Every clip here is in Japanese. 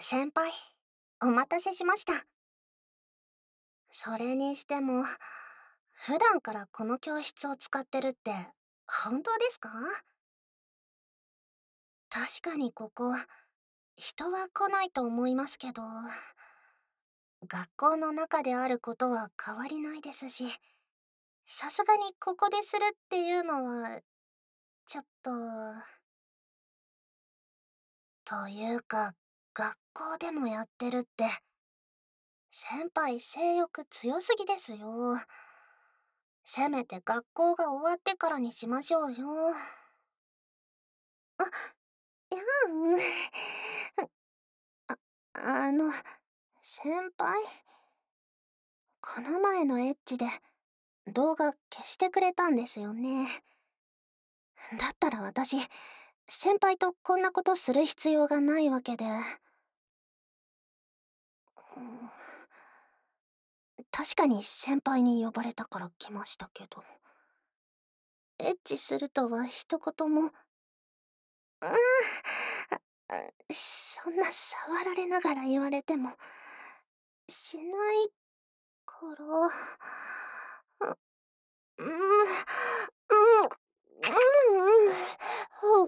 先輩、お待たせしました。それにしても、普段からこの教室を使ってるって、本当ですか？確かにここ、人は来ないと思いますけど、学校の中であることは変わりないですし、さすがにここでするっていうのは、ちょっと、というか、学校でもやってるって、先輩性欲強すぎですよ。せめて学校が終わってからにしましょうよ。あ、いや、うん。あ、あの、先輩、この前のエッチで動画消してくれたんですよね。だったら私、先輩とこんなことする必要がないわけで。うん、確かに先輩に呼ばれたから来ましたけど、エッチするとは一言も、あそんな触られながら言われても、しないから、うん、うん、うん、うん、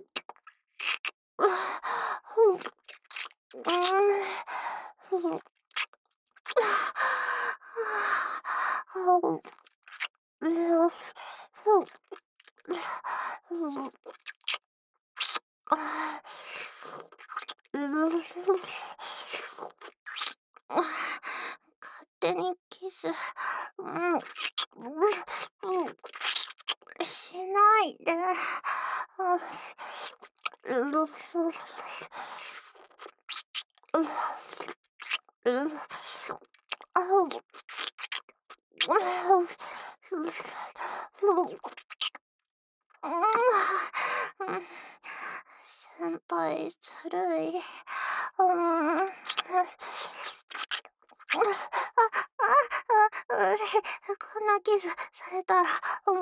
勝手にキス、うん、うん、しないで。先輩、ずるい。こんなキスされたら、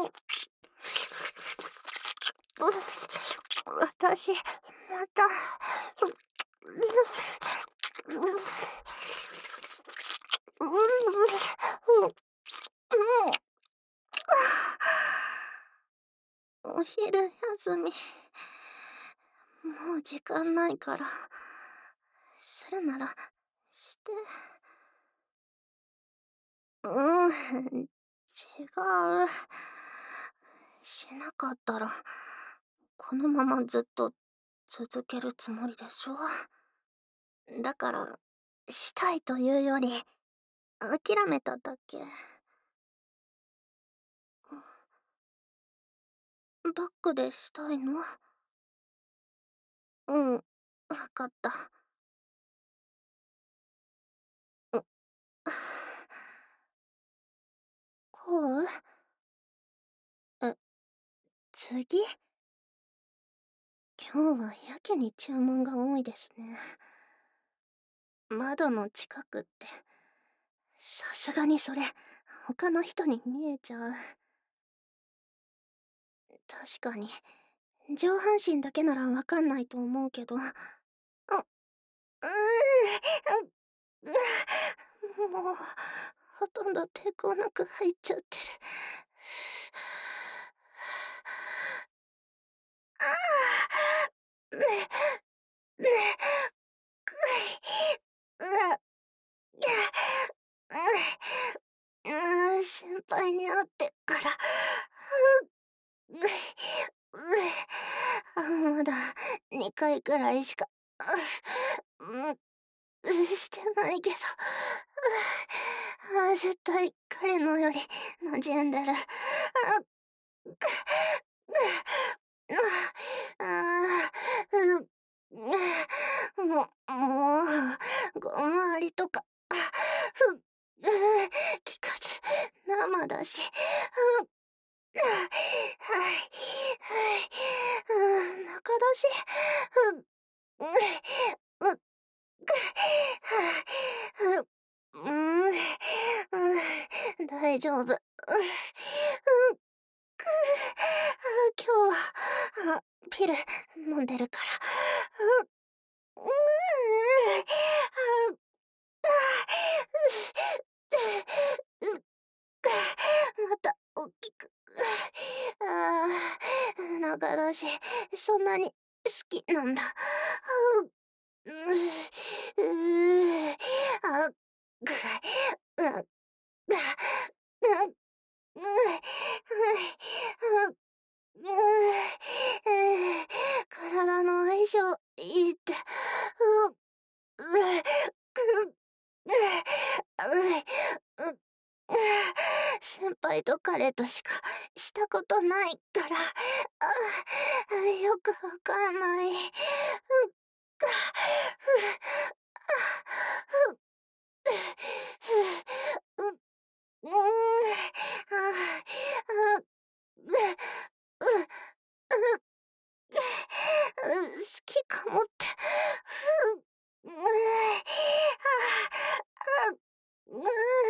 私、また、お昼休み、もう時間ないから、するなら、して。違う。しなかったら、このままずっと続けるつもりでしょ。だから、したいというより、諦めただけ。バックでしたいの？うん、わかった。うこう？え、次？今日はやけに注文が多いですね。窓の近くって、さすがにそれ、他の人に見えちゃう。確かに、上半身だけならわかんないと思うけど、もう、ほとんど抵抗なく入っちゃってる。ああ、ね、ね、くい、先輩に会ってから、まだ2回くらいしか、してないけど、絶対彼のより馴染んでる。ごまりとか、聞かず、生だし、中だし、大丈夫。今日は、ピル飲んでるから。 中だし、そんなに好きなんだ。うううあ、ぐ、う、う、う、う、体の相性いいって、う、う、く、先輩と彼としかしたことないから、よくわかんない。う、好きかもって。う、う、う、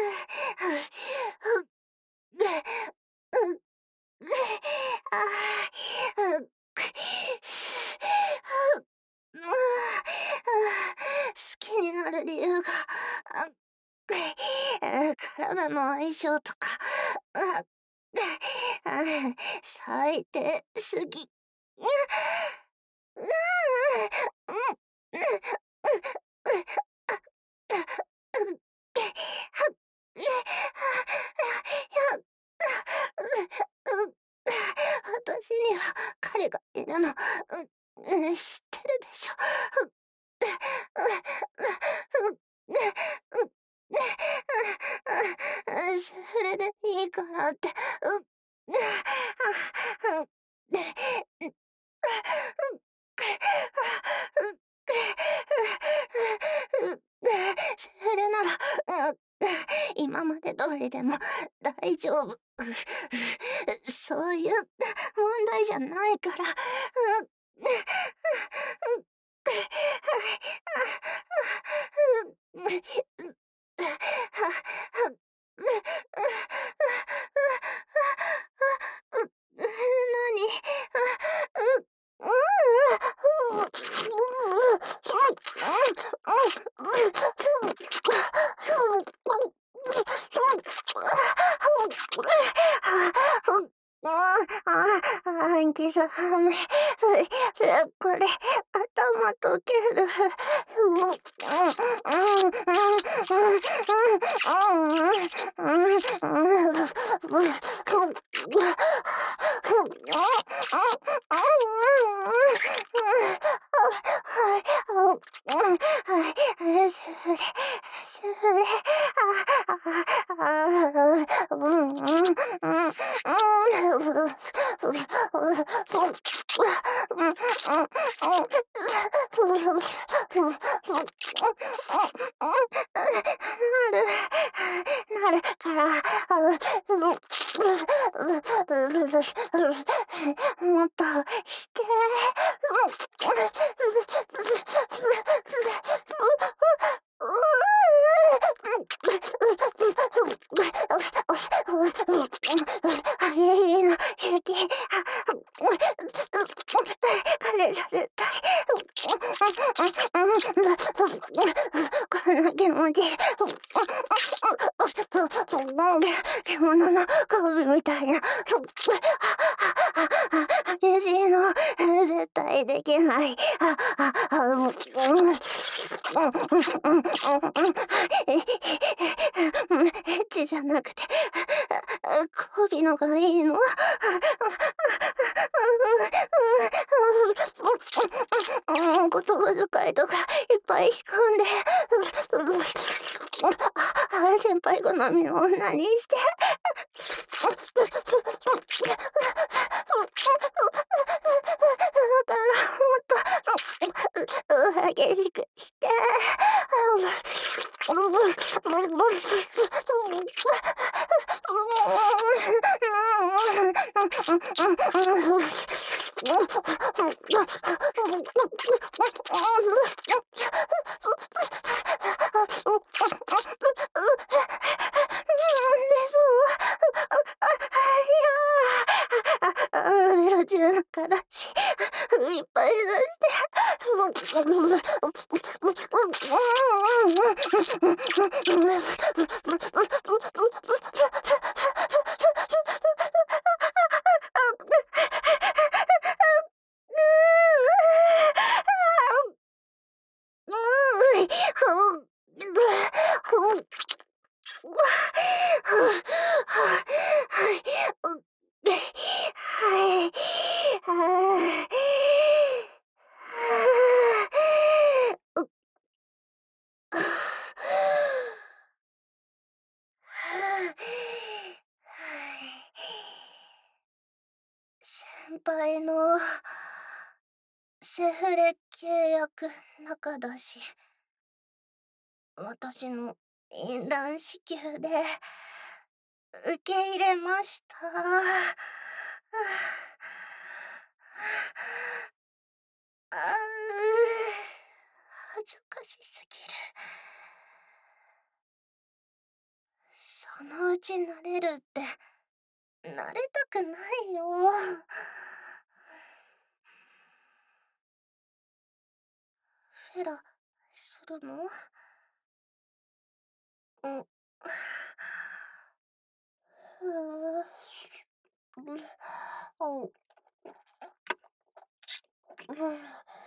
好きになる理由が、体の相性とか、最低すぎ。私には彼がいるの、知ってるでしょ。それでいいからって。それなら、今まで通りでも大丈夫。そういう問題じゃないから。何？今朝寒い。これ、頭溶ける。なるから、もっとして。いいの、ゆき。彼じゃ絶対。こんな気持ち。獣の交尾みたいな。激しいの、絶対できない。エッチじゃなくて、交尾のがいいの。言葉遣いとかいっぱい引っ込んで、先輩好みの女にして。だからもっと激しくして。ベロ中のからしいっぱい出してう先輩のセフレ契約中だし、私の淫乱子宮で受け入れました。あう恥ずかしすぎる。そのうち慣れるって、慣れたくないよ。フェラするの？うん。ふう。おう。うん。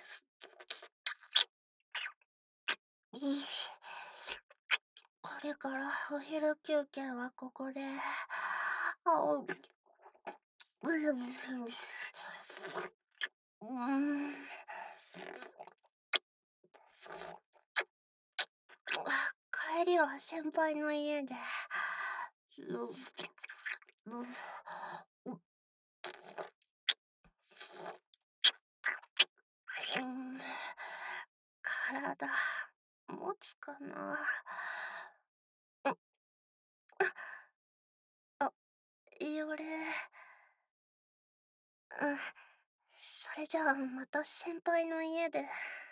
これからお昼休憩はここで。あお。うん。帰りは先輩の家で。うん、体、持つかな。あ、よれ。うん、それじゃあまた先輩の家で。